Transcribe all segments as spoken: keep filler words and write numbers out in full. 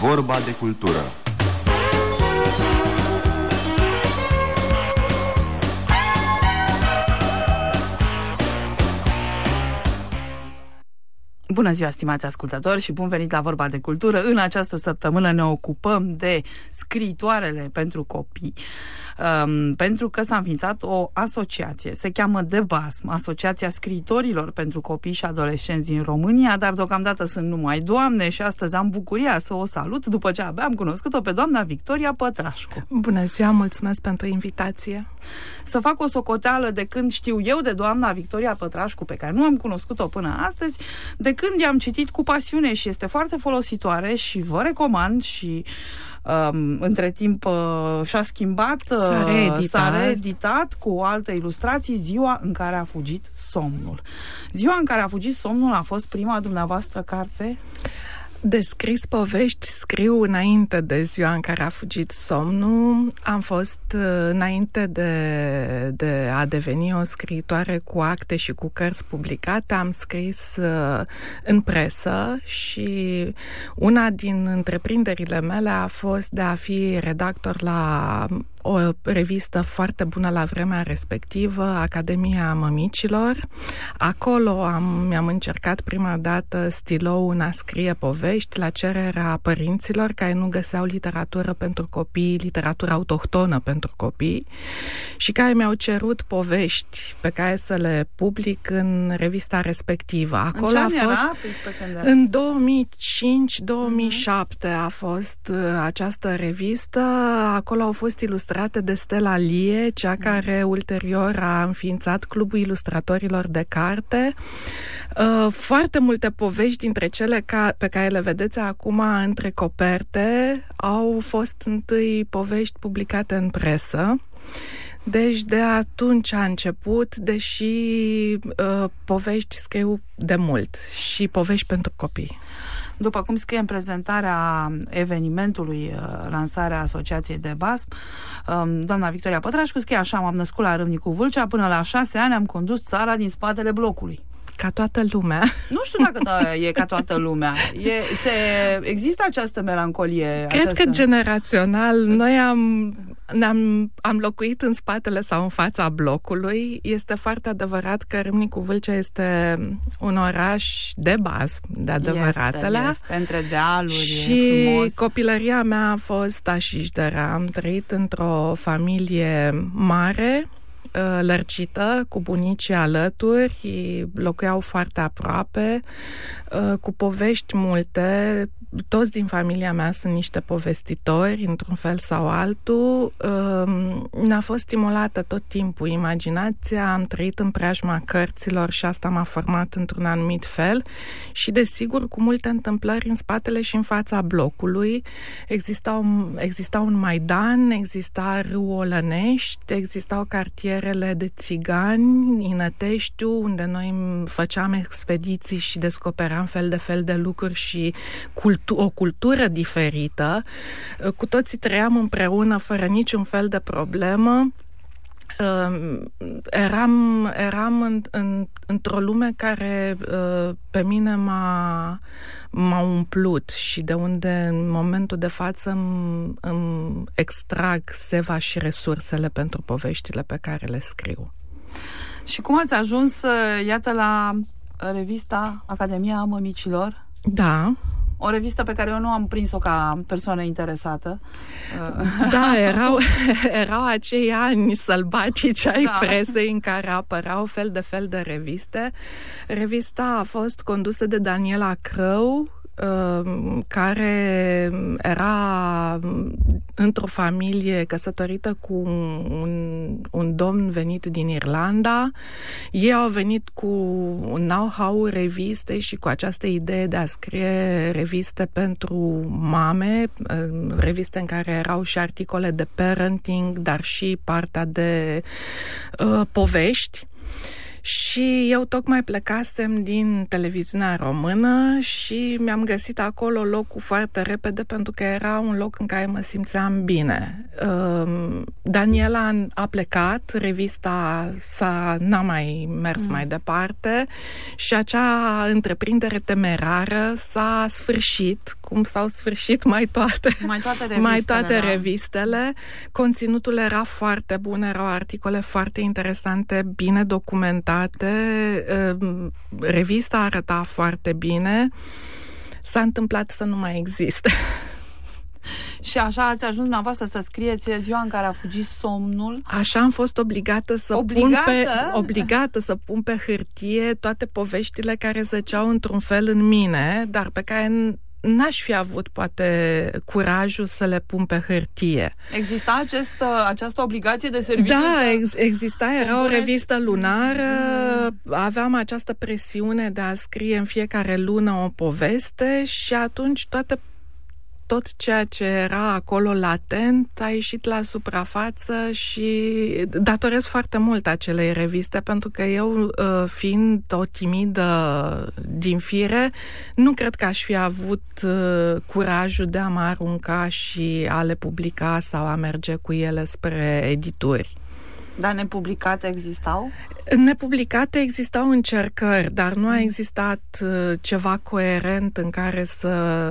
Vorba de cultură. Bună ziua, stimați ascultători, și bun venit la Vorba de Cultură. În această săptămână ne ocupăm de scriitoarele pentru copii, um, pentru că s-a înființat o asociație. Se cheamă DEBASM, Asociația Scriitorilor pentru Copii și Adolescenți din România, dar deocamdată sunt numai doamne și astăzi am bucuria să o salut după ce abia am cunoscut-o pe doamna Victoria Pătrașcu. Bună ziua, mulțumesc pentru invitație. Să fac o socoteală de când știu eu de doamna Victoria Pătrașcu, pe care nu am cunoscut-o până astăzi, de când i-am citit cu pasiune și este foarte folositoare și vă recomand și um, între timp uh, și-a schimbat, uh, s-a reeditat. s-a reeditat cu o altă ilustrație, Ziua în care a fugit somnul. Ziua în care a fugit somnul a fost prima dumneavoastră carte? De scris povești scriu înainte de Ziua în care a fugit somnul. Am fost înainte de, de a deveni o scriitoare cu acte și cu cărți publicate. Am scris în presă și una din întreprinderile mele a fost de a fi redactor la o revistă foarte bună la vremea respectivă, Academia Mămicilor. Acolo am, mi-am încercat prima dată stilou în a scrie povești la cererea părinților care nu găseau literatură pentru copii, literatură autohtonă pentru copii și care mi-au cerut povești pe care să le public în revista respectivă. Acolo a fost era? în două mii cinci două mii șapte uh-huh. a fost uh, această revistă. Acolo au fost ilustrate de Stella Lie, cea care ulterior a înființat Clubul Ilustratorilor de Carte. Uh, foarte multe povești dintre cele ca, pe care le vedeți acum între coperte au fost întâi povești publicate în presă. Deci de atunci a început, deși uh, povești scriu de mult și povești pentru copii. După cum scrie în prezentarea evenimentului, lansarea Asociației DEBASM, doamna Victoria Pătrașcu scrie așa: m-am născut la Râmnicu Vâlcea, până la șase ani am condus țara din spatele blocului. Ca toată lumea. Nu știu dacă da, e ca toată lumea. E, se, există această melancolie. Cred această... că generațional noi am, ne-am, am locuit în spatele sau în fața blocului. Este foarte adevărat că Râmnicu Vâlcea este un oraș de bază, de adevăratele. Este, este, între dealuri, și frumos. Copilăria mea a fost așișdera. Am trăit într-o familie mare, lărcită, cu bunicii alături, locuiau foarte aproape, cu povești multe. Toți din familia mea sunt niște povestitori, într-un fel sau altul. Ne-a fost stimulată tot timpul imaginația, am trăit în preajma cărților și asta m-a format într-un anumit fel și, desigur, cu multe întâmplări în spatele și în fața blocului. Exista, exista un Maidan, exista râul Olănești, existau cartierele de țigani, Inăteștiu, unde noi făceam expediții și descoperam fel de fel de lucruri și culturi, o cultură diferită. Cu toții trăiam împreună fără niciun fel de problemă. Eram, eram în, în, într-o lume care pe mine m-a, m-a umplut și de unde în momentul de față îmi, îmi extrag seva și resursele pentru poveștile pe care le scriu. Și cum ați ajuns, iată, la revista Academia Mămicilor? Da. O revistă pe care eu nu am prins-o ca persoană interesată. Da, erau, erau acei ani sălbatici ai da. presei în care apăreau fel de fel de reviste. Revista a fost condusă de Daniela Crău, care era într-o familie căsătorită cu un, un domn venit din Irlanda. Ei au venit cu un know-how reviste și cu această idee de a scrie reviste pentru mame, reviste în care erau și articole de parenting, dar și partea de uh, povești. Și eu tocmai plecasem din televiziunea română și mi-am găsit acolo locul foarte repede pentru că era un loc în care mă simțeam bine. Daniela a plecat, revista s-a, n-a mai mers mm. mai departe și acea întreprindere temerară s-a sfârșit, cum s-au sfârșit mai toate, mai toate revistele. Mai toate da. revistele. Conținutul era foarte bun, erau articole foarte interesante, bine documentate. Revista arăta foarte bine. S-a întâmplat să nu mai existe. Și așa ați ajuns dumneavoastră să scrieți ziua în care a fugit somnul? Așa am fost obligată să obligată? pun pe obligată să pun pe hârtie toate poveștile care zăceau într-un fel în mine, dar pe care n-aș fi avut, poate, curajul să le pun pe hârtie. Exista acest, această obligație de serviciu? Da, ex- exista, era o revistă lunară, aveam această presiune de a scrie în fiecare lună o poveste și atunci toate tot ceea ce era acolo latent a ieșit la suprafață și datorez foarte mult acelei reviste, pentru că eu, fiind o timidă din fire, nu cred că aș fi avut curajul de a mă arunca și a le publica sau a merge cu ele spre edituri. Dar nepublicate existau? Nepublicate existau încercări, dar nu a existat ceva coerent în care să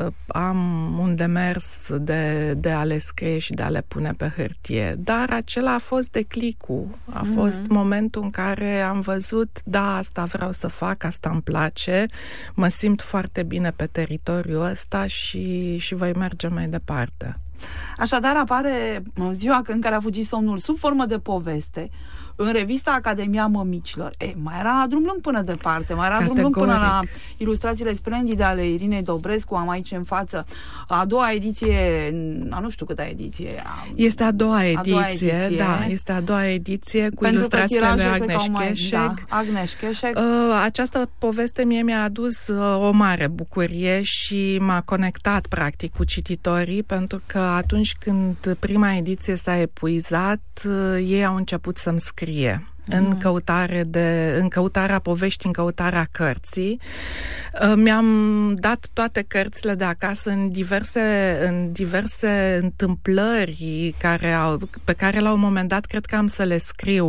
am un demers de, de a le scrie și de a le pune pe hârtie. Dar acela a fost declicul, a mm-hmm. fost momentul în care am văzut, da, asta vreau să fac, asta îmi place, mă simt foarte bine pe teritoriul ăsta și, și voi merge mai departe. Așadar apare ziua în care a fugit somnul sub formă de poveste în revista Academia Mămicilor. E, mai era drum lung până departe, mai era Categoric. drum lung până la ilustrațiile splendide ale Irinei Dobrescu, am aici în față a doua ediție, a nu știu câta ediție. A, este a doua ediție, a doua ediție, da, este a doua ediție cu pentru ilustrațiile de Agnes Cheșec. Da, Agnes Cheșec. Uh, această poveste mie mi-a adus uh, o mare bucurie și m-a conectat practic cu cititorii, pentru că atunci când prima ediție s-a epuizat, uh, ei au început să-mi scrie în căutare de, în căutarea poveștii, în căutarea cărții. Mi-am dat toate cărțile de acasă în diverse, în diverse întâmplări care au, pe care la un moment dat cred că am să le scriu.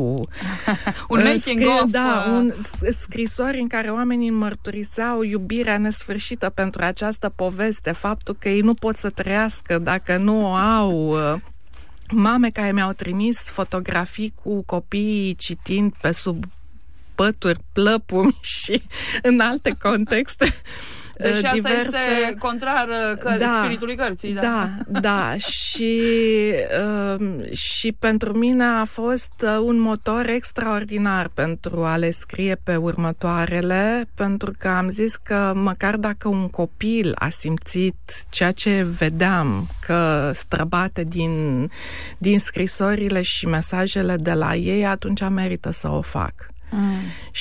un making of. Da, un scrisori în care oamenii mărturiseau iubirea nesfârșită pentru această poveste, faptul că ei nu pot să trăiască dacă nu o au. Mame care mi-au trimis fotografii cu copiii citind pe sub pături, plăpumi și în alte contexte. Deci diverse... asta este contrar că... da, spiritului cărții. Da, da, da. și, uh, și pentru mine a fost un motor extraordinar pentru a le scrie pe următoarele, pentru că am zis că măcar dacă un copil a simțit ceea ce vedeam că străbate din, din scrisorile și mesajele de la ei, atunci merită să o fac. Mm.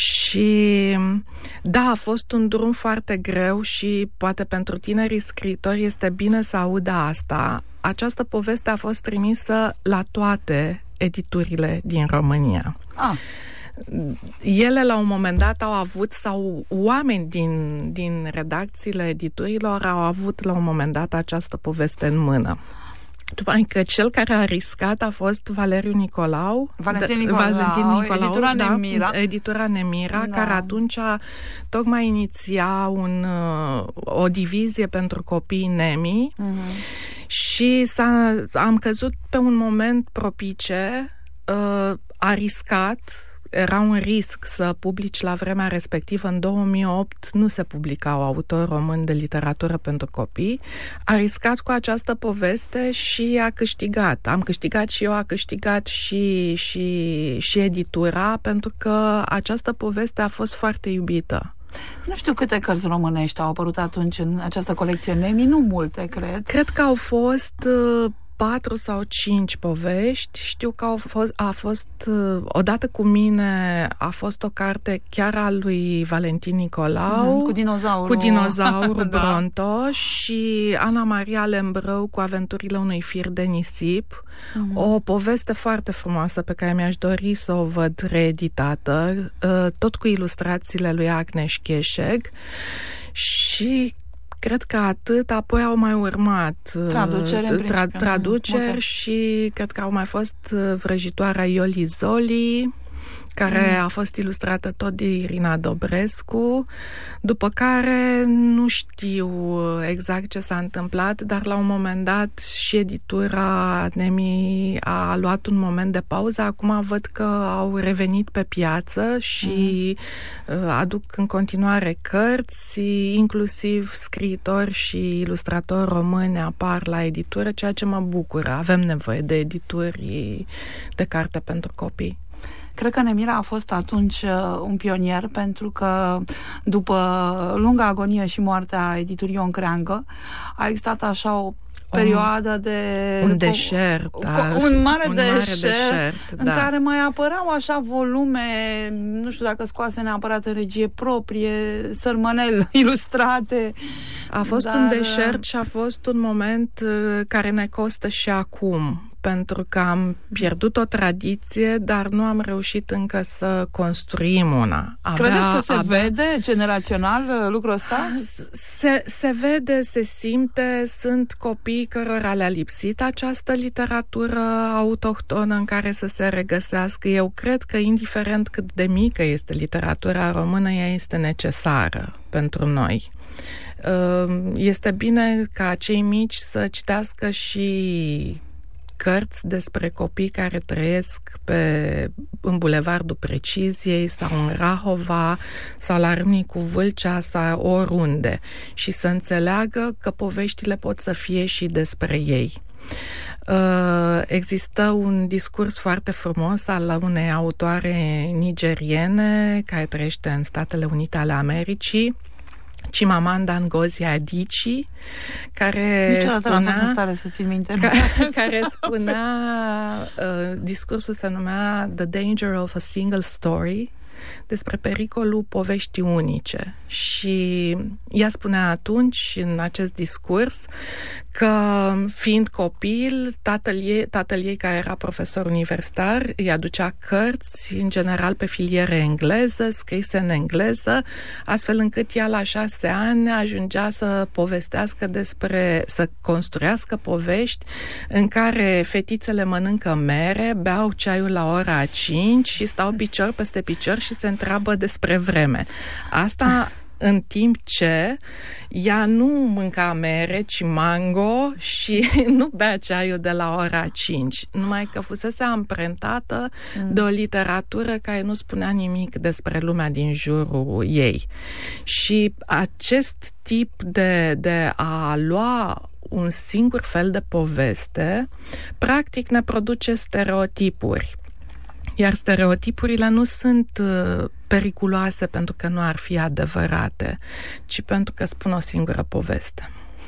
Și da, a fost un drum foarte greu și poate pentru tinerii scriitori este bine să audă asta. Această poveste a fost trimisă la toate editurile din România. Ah. Ele la un moment dat au avut, sau oameni din, din redacțiile editurilor au avut la un moment dat această poveste în mână. După că cel care a riscat a fost Valeriu Nicolau, Valentin Nicolau, Valentin Nicolau editura da, Nemira, editura Nemira da. care atunci tocmai iniția un, o divizie pentru copii nemi uh-huh. și s-a, am căzut pe un moment propice, a riscat. Era un risc să publici la vremea respectivă. În două mii opt nu se publicau autori români de literatură pentru copii. A riscat cu această poveste și a câștigat. Am câștigat și eu, a câștigat și, și, și editura, pentru că această poveste a fost foarte iubită. Nu știu câte cărți românești au apărut atunci în această colecție Nemi, nu multe, cred. Cred că au fost... patru sau cinci povești. Știu că au fost, a fost, odată cu mine, a fost o carte chiar a lui Valentin Nicolau. Mm, cu dinozaurul. Cu dinozaurul da. Bronto și Ana Maria Lembrău cu Aventurile unui fir de nisip. Mm. O poveste foarte frumoasă pe care mi-aș dori să o văd reeditată, tot cu ilustrațiile lui Agnes Cheșeg. Și cred că atât, apoi au mai urmat traduceri, tra- traduceri okay. Și cred că au mai fost Vrăjitoarea Ioli Zoli, care mm. a fost ilustrată tot de Irina Dobrescu, după care nu știu exact ce s-a întâmplat, dar la un moment dat și editura Nemi a luat un moment de pauză. Acum văd că au revenit pe piață și mm. aduc în continuare cărți, inclusiv scriitori și ilustratori români apar la editură, ceea ce mă bucură. Avem nevoie de edituri de carte pentru copii. Cred că Nemira a fost atunci un pionier, pentru că după lunga agonie și moartea editurii Ion Creangă a existat așa o perioadă de... Un deșert. O, un mare un deșert, mare deșert în da. care mai apăreau așa volume, nu știu dacă scoase neapărat în regie proprie, sărmănel ilustrate. A fost dar... un deșert și a fost un moment care ne costă și acum, pentru că am pierdut o tradiție, dar nu am reușit încă să construim una. Avea, Credeți că se avea... vede generațional lucrul ăsta? Se, se vede, se simte, sunt copii cărora le-a lipsit această literatură autohtonă în care să se regăsească. Eu cred că, indiferent cât de mică este literatura română, ea este necesară pentru noi. Este bine ca cei mici să citească și cărți despre copii care trăiesc pe, în Bulevardul Preciziei sau în Rahova sau la Râmnicu Vâlcea sau oriunde și să înțeleagă că poveștile pot să fie și despre ei. Uh, există un discurs foarte frumos al unei autoare nigeriene care trăiește în Statele Unite ale Americii, Chimamanda Ngozi Adichie, care Niciodată spunea, n-am fost în stare să țin minte. Ca, care spunea, uh, discursul se numea The Danger of a Single Story, despre pericolul poveștii unice. Și ea spunea atunci, în acest discurs, că fiind copil, tatăl ei, tatăl ei care era profesor universitar, îi aducea cărți, în general pe filiere engleză, scrise în engleză, astfel încât ea la șase ani ajungea să povestească despre, să construiască povești în care fetițele mănâncă mere, beau ceaiul la ora cinci și stau picior peste picior și se întreabă despre vreme. Asta în timp ce ea nu mânca mere, ci mango și nu bea ceaiul de la ora cinci. Numai că fusese amprentată mm. de o literatură care nu spunea nimic despre lumea din jurul ei. Și acest tip de, de a lua un singur fel de poveste, practic ne produce stereotipuri. Iar stereotipurile nu sunt uh, periculoase pentru că nu ar fi adevărate, ci pentru că spun o singură poveste.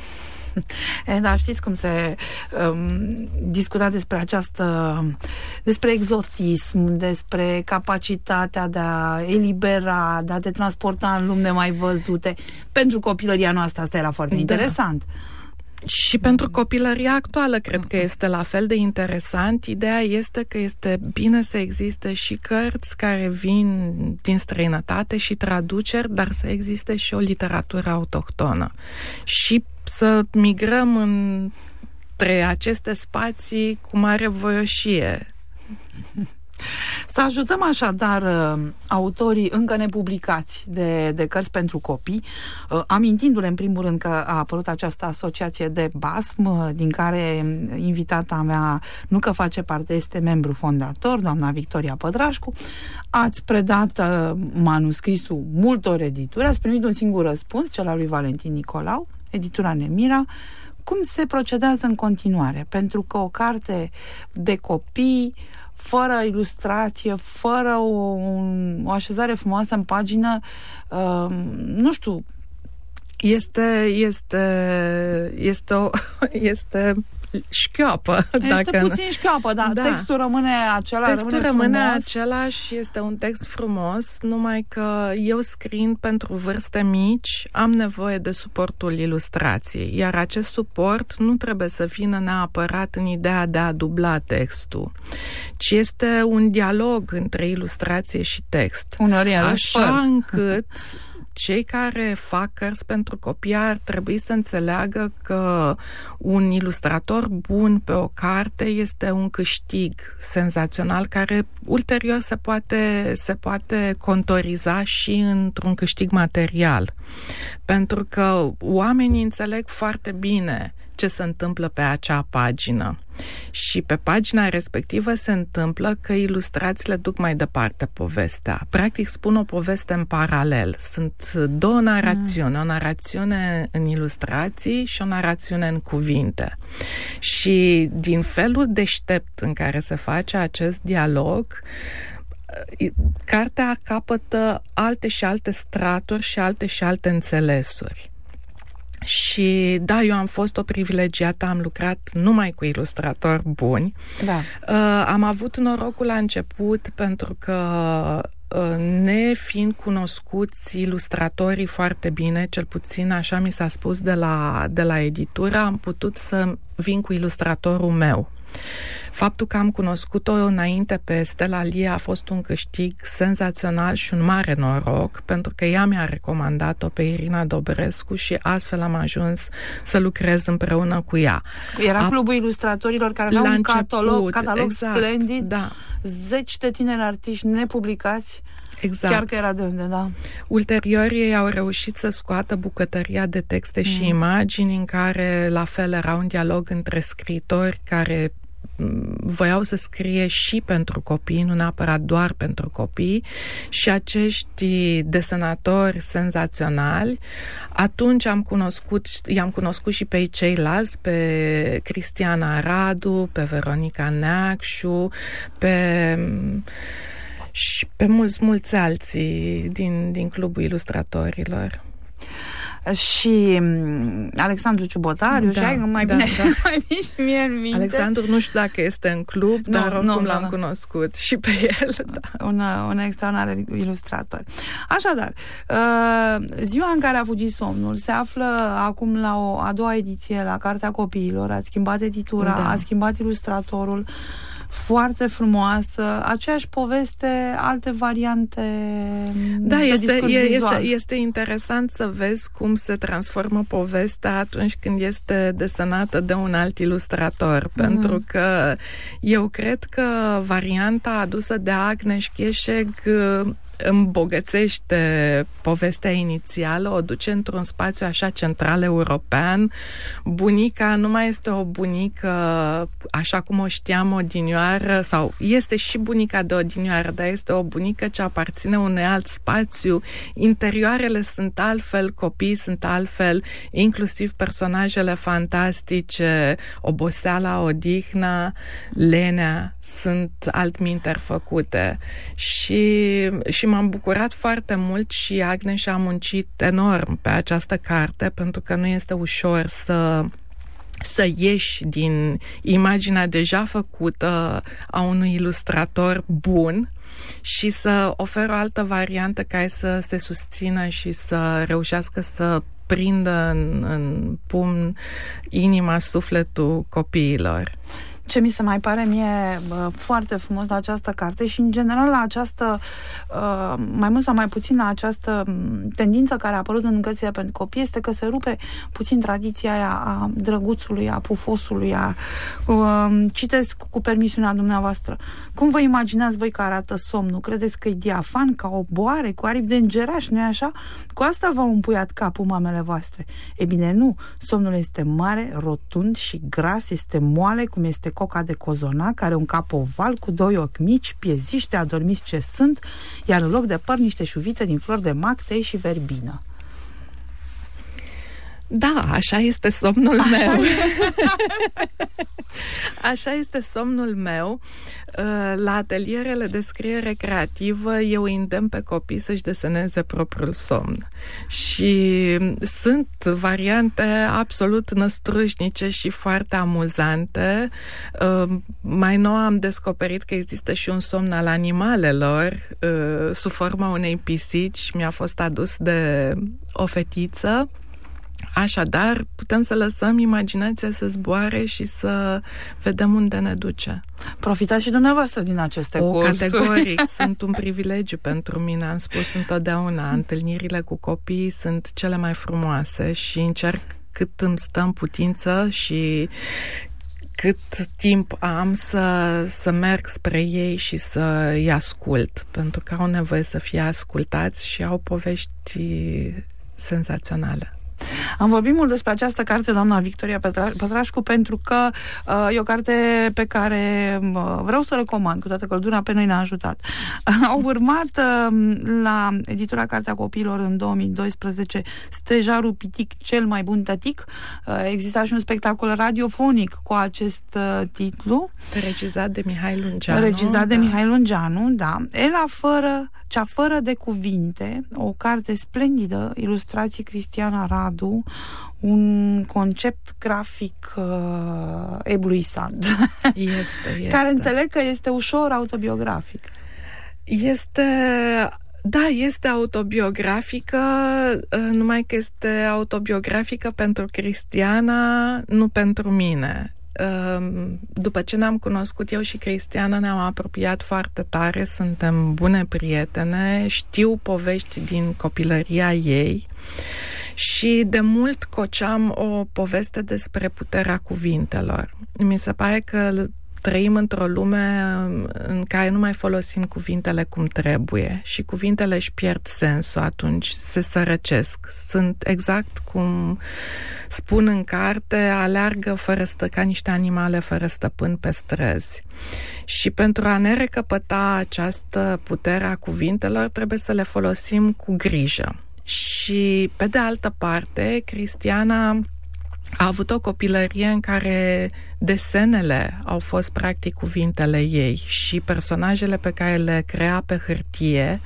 E, da, știți cum se um, discuta despre această, despre exotism, despre capacitatea de a elibera, de a te transporta în lumi nemai văzute. Pentru copilăria noastră asta era foarte da. interesant. Și pentru copilăria actuală cred că este la fel de interesant. Ideea este că este bine să existe și cărți care vin din străinătate și traduceri, dar să existe și o literatură autohtonă. Și să migrăm între aceste spații cu mare voioșie. Să ajutăm așadar uh, autorii încă nepublicați de, de cărți pentru copii, uh, amintindu-le în primul rând că a apărut această asociație de BASM, uh, din care invitata mea nu că face parte, este membru fondator, doamna Victoria Pădrașcu. Ați predat uh, manuscrisul multor edituri, ați primit un singur răspuns, cel al lui Valentin Nicolau, editura Nemira. Cum se procedează în continuare? Pentru că o carte de copii fără ilustrație, fără o, un, o așezare frumoasă în pagină, uh, nu știu. Este, este, este, o, este șchioapă. Este dacă puțin șchioapă, dar da. textul rămâne acela, textul rămâne, rămâne frumos. același, este un text frumos, numai că eu scriind pentru vârste mici am nevoie de suportul ilustrației, iar acest suport nu trebuie să vină neapărat în ideea de a dubla textul, ci este un dialog între ilustrație și text. Uneori așa încât cei care fac cărți pentru copii ar trebui să înțeleagă că un ilustrator bun pe o carte este un câștig senzațional care ulterior se poate, se poate contoriza și într-un câștig material. Pentru că oamenii înțeleg foarte bine ce se întâmplă pe acea pagină. Și pe pagina respectivă se întâmplă că ilustrațiile duc mai departe povestea. Practic spun o poveste în paralel. Sunt două narațiuni, mm. o narațiune în ilustrații și o narațiune în cuvinte. Și din felul deștept în care se face acest dialog, cartea capătă alte și alte straturi și alte și alte înțelesuri. Și da, eu am fost o privilegiată, am lucrat numai cu ilustratori buni. Da. Uh, am avut norocul la început pentru că uh, ne fiind cunoscuți ilustratorii foarte bine, cel puțin așa mi s-a spus de la, de la editură, am putut să vin cu ilustratorul meu. Faptul că am cunoscut-o înainte pe Stella Lie a fost un câștig senzațional și un mare noroc, pentru că ea mi-a recomandat-o pe Irina Dobrescu și astfel am ajuns să lucrez împreună cu ea. Era a... Clubul Ilustratorilor care avea un început, catalog, catalog exact, splendid, da. Zeci de tineri artiști nepublicați. Exact. Chiar că era de unde, da. Ulterior, ei au reușit să scoată bucătăria de texte mm. și imagini în care, la fel, era un dialog între scriitori care voiau să scrie și pentru copii, nu neapărat doar pentru copii, și acești desenatori senzaționali. Atunci am cunoscut, i-am cunoscut și pe ceilalți, pe Cristiana Radu, pe Veronica Neacșu, pe și pe mulți, mulți alții din, din Clubul Ilustratorilor. Și Alexandru Ciubotariu, da, și ai, mai da, bine, da. mai bine și mie în minte. Alexandru nu știu dacă este în club, no, dar oricum no, l-am no, no. cunoscut și pe el. Da. Un, un extraordinar ilustrator. Așadar, Ziua în care a fugit somnul se află acum la o a doua ediție la Cartea Copiilor. Ați schimbat editura, da. Ați schimbat ilustratorul. Foarte frumoasă, aceeași poveste, alte variante. Da, de este, este, este interesant să vezi cum se transformă povestea atunci când este desenată de un alt ilustrator, mm. pentru că eu cred că varianta adusă de Agnes Chieșeg îmbogățește povestea inițială, o duce într-un spațiu așa central european. Bunica nu mai este o bunică așa cum o știam odinioară, sau este și bunica de odinioară, dar este o bunică ce aparține unui alt spațiu. Interioarele sunt altfel, copiii sunt altfel, inclusiv personajele fantastice, oboseala, odihna, lenea, sunt altminteri făcute. Și, și m-am bucurat foarte mult și Agnes a muncit enorm pe această carte, pentru că nu este ușor să să ieși din imaginea deja făcută a unui ilustrator bun și să oferă o altă variantă care să se susțină și să reușească să prindă în, în pumn inima, sufletul copiilor. Ce mi se mai pare mie bă, foarte frumos la această carte și în general la această, uh, mai mult sau mai puțin la această tendință care a apărut în cărțile pentru copii, este că se rupe puțin tradiția aia a drăguțului, a pufosului, a uh, citesc cu permisiunea dumneavoastră. Cum vă imaginați voi că arată somnul? Credeți că e diafan, ca o boare, cu aripi de îngeraș, nu-i așa? Cu asta v-au împuiat capul mamele voastre. E bine, nu. Somnul este mare, rotund și gras, este moale, cum este coca de cozonac, care un cap oval cu doi ochi mici, pieziște, adormiți ce sunt, iar în loc de păr niște șuvițe din flori de mac, tei și verbină. Da, așa este somnul așa meu. Așa este somnul meu. La atelierele de scriere creativă eu îi îndemn pe copii să-și deseneze propriul somn. Și sunt variante absolut năstrușnice și foarte amuzante. Mai nou am descoperit că există și un somn al animalelor sub forma unei pisici. Mi-a fost adus de o fetiță. Așadar, putem să lăsăm imaginația să zboare și să vedem unde ne duce. Profitați și dumneavoastră din aceste o, cursuri. Categoric, sunt un privilegiu pentru mine, am spus întotdeauna. Întâlnirile cu copii sunt cele mai frumoase și încerc cât îmi stă în putință și cât timp am să, să merg spre ei și să îi ascult, pentru că au nevoie să fie ascultați și au povești senzaționale. Am vorbit mult despre această carte, doamna Victoria Petra- Pătrașcu, pentru că uh, e o carte pe care uh, vreau să o recomand cu toată căldura, pe noi ne-a ajutat. Au urmat uh, la editura Cartea Copiilor în două mii doisprezece Stejarul Pitic, cel mai bun tătic. Uh, exista și un spectacol radiofonic cu acest uh, titlu. Regizat de Mihai Lungeanu. Regizat de da. Mihai Lungeanu, da. Ela fără, cea fără de cuvinte, o carte splendidă, ilustrații Cristiana Radu, un concept grafic uh, ebuisant. Este, este. Care înțeleg că este ușor autobiografic. Este... Da, este autobiografică, numai că este autobiografică pentru Cristiana, nu pentru mine. După ce ne-am cunoscut, eu și Cristiana ne-am apropiat foarte tare, suntem bune prietene, știu povești din copilăria ei și de mult coceam o poveste despre puterea cuvintelor. Mi se pare că trăim într-o lume în care nu mai folosim cuvintele cum trebuie și cuvintele își pierd sensul atunci, se sărăcesc. Sunt exact cum spun în carte, aleargă fără stă, ca niște animale fără stăpân pe străzi. Și pentru a ne recăpăta această putere a cuvintelor, trebuie să le folosim cu grijă. Și, pe de altă parte, Cristiana a avut o copilărie în care desenele au fost practic cuvintele ei și personajele pe care le crea pe hârtie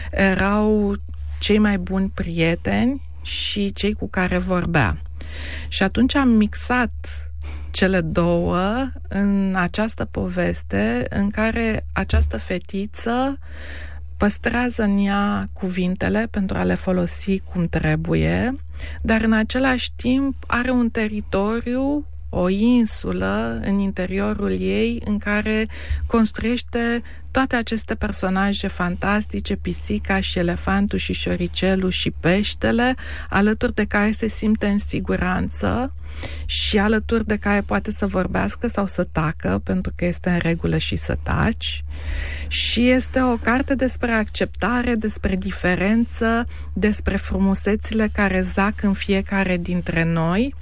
erau cei mai buni prieteni și cei cu care vorbea. Și atunci am mixat cele două în această poveste în care această fetiță păstrează în ea cuvintele pentru a le folosi cum trebuie, dar în același timp are un teritoriu, o insulă în interiorul ei în care construiește toate aceste personaje fantastice, pisica și elefantul și șoricelul și peștele, alături de care se simte în siguranță și alături de care poate să vorbească sau să tacă, pentru că este în regulă și să taci. Și este o carte despre acceptare, despre diferență, despre frumusețile care zac în fiecare dintre noi.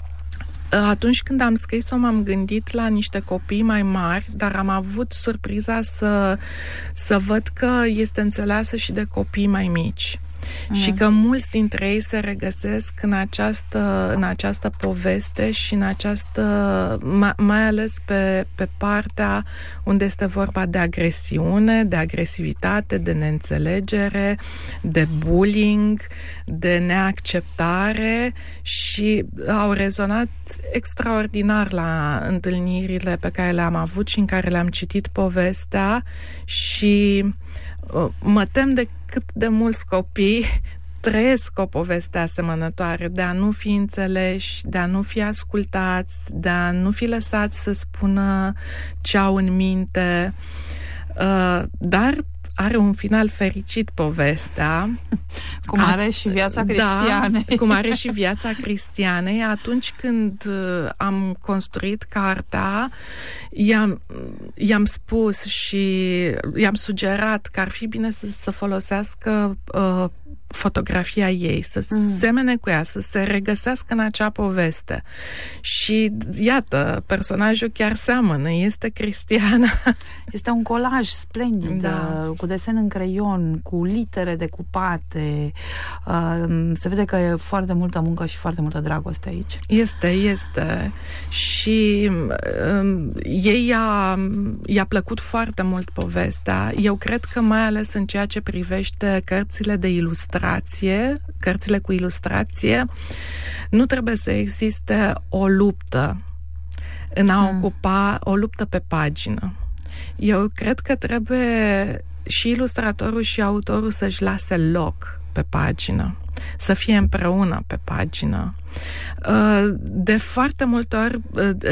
Atunci când am scris-o, m-am gândit la niște copii mai mari, dar am avut surpriza să, să văd că este înțeleasă și de copii mai mici. Mm. Și că mulți dintre ei se regăsesc în această, în această poveste și în această, mai, mai ales pe, pe partea unde este vorba de agresiune, de agresivitate, de neînțelegere, de bullying, de neacceptare și au rezonat extraordinar la întâlnirile pe care le-am avut și în care le-am citit povestea și mă tem de cât de mulți copii trăiesc o poveste asemănătoare, de a nu fi înțeleși, de a nu fi ascultați, de a nu fi lăsați să spună ce au în minte, uh, dar are un final fericit povestea. Cum are A, și viața Cristianei. Da, cum are și viața Cristianei. Atunci când uh, am construit cartea, i-am, i-am spus și i-am sugerat că ar fi bine să, să folosească uh, fotografia ei, să mm. semene cu ea, să se regăsească în acea poveste. Și iată, personajul chiar seamănă, este Cristiana. Este un colaj splendid, da. Cu desen în creion, cu litere decupate. Se vede că e foarte multă muncă și foarte multă dragoste aici. Este, este. Și um, ei i-a, i-a plăcut foarte mult povestea. Eu cred că mai ales în ceea ce privește cărțile de ilustrație, cărțile cu ilustrație, nu trebuie să existe o luptă în a mm. ocupa o luptă pe pagină. Eu cred că trebuie și ilustratorul și autorul să-și lase loc pe pagină, să fie împreună pe pagină. De foarte multe ori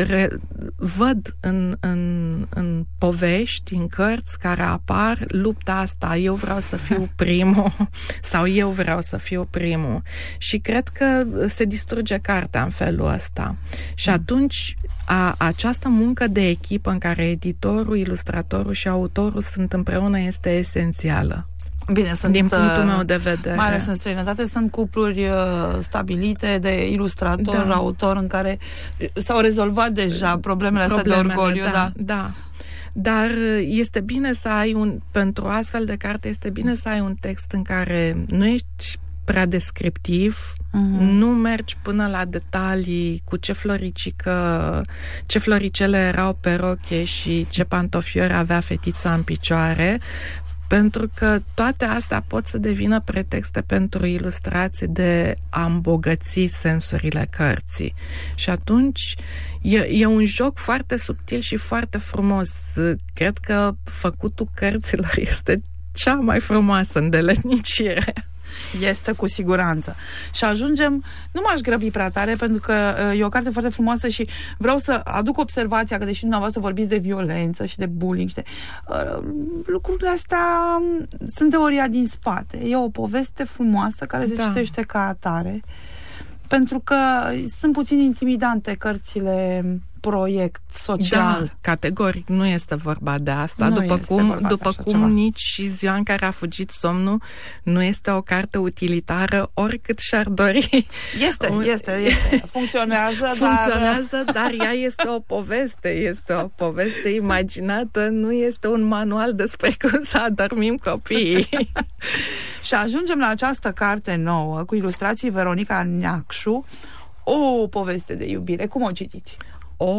văd în, în, în povești, în cărți care apar lupta asta, eu vreau să fiu primul sau eu vreau să fiu primul. Și cred că se distruge cartea în felul ăsta. Și atunci a, această muncă de echipă în care editorul, ilustratorul și autorul sunt împreună este esențială. Bine, sunt, din punctul meu de vedere. Mai ales în străinătate sunt cupluri uh, stabilite de ilustrator, da. autor, în care s-au rezolvat deja problemele, problemele astea de orgoliu. Da, da. da. Dar este bine să ai un, pentru astfel de carte, este bine să ai un text în care nu ești prea descriptiv, uh-huh. nu mergi până la detalii cu ce floricică, ce floricele erau pe roche și ce pantofiori avea fetița în picioare, pentru că toate astea pot să devină pretexte pentru ilustrații de a îmbogăți sensurile cărții. Și atunci e, e un joc foarte subtil și foarte frumos. Cred că făcutul cărților este cea mai frumoasă îndeletnicire. Este cu siguranță. Și ajungem, nu m-aș grăbi prea tare, pentru că uh, e o carte foarte frumoasă și vreau să aduc observația că, deși dumneavoastră vorbiți de violență și de bullying și de, uh, lucrurile astea sunt teoria din spate. E o poveste frumoasă care se da. citește ca atare, pentru că sunt puțin intimidante cărțile proiect social. Da, categoric nu este vorba de asta, nu după cum, după cum ceva. nici și Ziua în care a fugit somnul nu este o carte utilitară, oricât și-ar dori. Este, este, este. Funcționează, Funcționează, dar... dar ea este o poveste, este o poveste imaginată, nu este un manual despre cum să adormim copiii. Și ajungem la această carte nouă, cu ilustrații Veronica Neacșu, o poveste de iubire. Cum o citiți? O,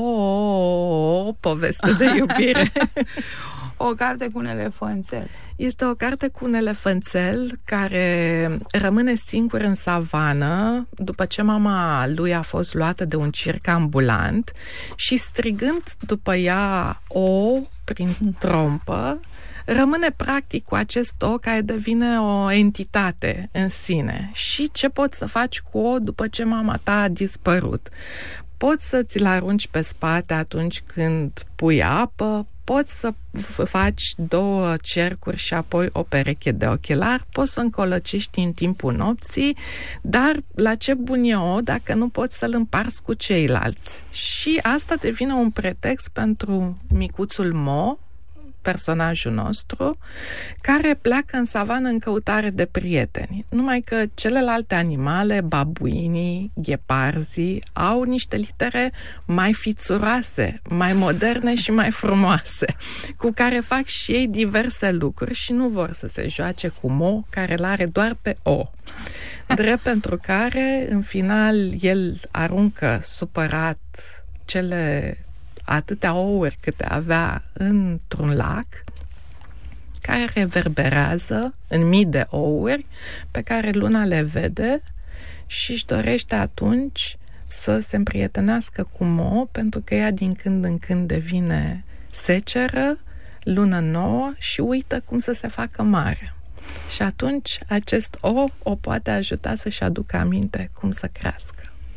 o poveste de iubire. O carte cu un elefanțel. Este o carte cu un elefanțel care rămâne singur în savană după ce mama lui a fost luată de un circ ambulant și, strigând după ea o prin trompă, rămâne practic cu acest o care devine o entitate în sine. Și ce poți să faci cu o după ce mama ta a dispărut? Poți să ți-l arunci pe spate atunci când pui apă, poți să faci două cercuri și apoi o pereche de ochelari, poți să încolăcești în timpul nopții, dar la ce bun e o dacă nu poți să-l împarți cu ceilalți? Și asta devine un pretext pentru micuțul Mo, personajul nostru, care pleacă în savană în căutare de prieteni. Numai că celelalte animale, babuinii, gheparzii, au niște litere mai fițuroase, mai moderne și mai frumoase, cu care fac și ei diverse lucruri și nu vor să se joace cu Mo, care l-are doar pe O. Drept pentru care, în final, el aruncă supărat cele atâtea ouări câte avea într-un lac, care reverberează în mii de ouări pe care luna le vede și își dorește atunci să se împrietenească cu Mo, pentru că ea din când în când devine seceră, lună nouă și uită cum să se facă mare. Și atunci acest o o poate ajuta să-și aducă aminte cum să crească.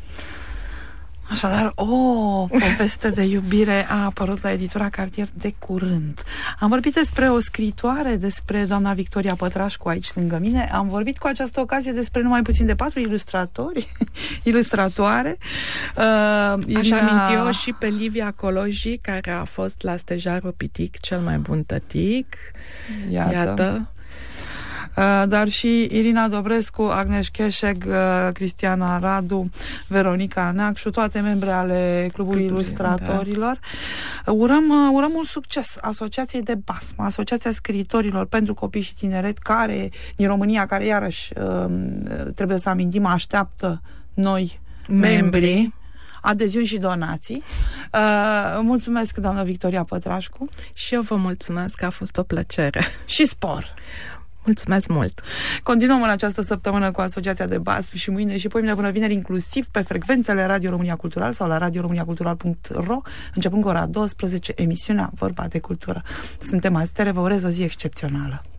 Așadar, o poveste de iubire a apărut la editura Cartier de curând. Am vorbit despre o scriitoare, despre doamna Victoria Pătrașcu aici lângă mine. Am vorbit cu această ocazie despre numai puțin de patru ilustratori, ilustratoare. Uh, Aș aminti eu și pe Livia Coloji, care a fost la Stejarul Pitic cel mai bun tătic. Iată. Iată. dar și Irina Dobrescu, Agnes Cheșeg, Cristiana Radu, Veronica Neacșu, toate membre ale Clubului Ilustratorilor. Da. Urăm, urăm mult succes Asociației de BASM, Asociația Scriitorilor pentru Copii și Tineret, care din România, care iarăși trebuie să amintim, așteaptă noi membri, adeziuni și donații. Uh, mulțumesc, doamna Victoria Pătrașcu. Și eu vă mulțumesc, că a fost o plăcere. Și spor! Mulțumesc mult! Continuăm în această săptămână cu Asociația de BASM și mâine și poimine până vineri, inclusiv pe frecvențele Radio România Cultural sau la radio românia cultural punct ro, începând cu ora douăsprezece, emisiunea Vorba de Cultură. Suntem astere, vă urez o zi excepțională!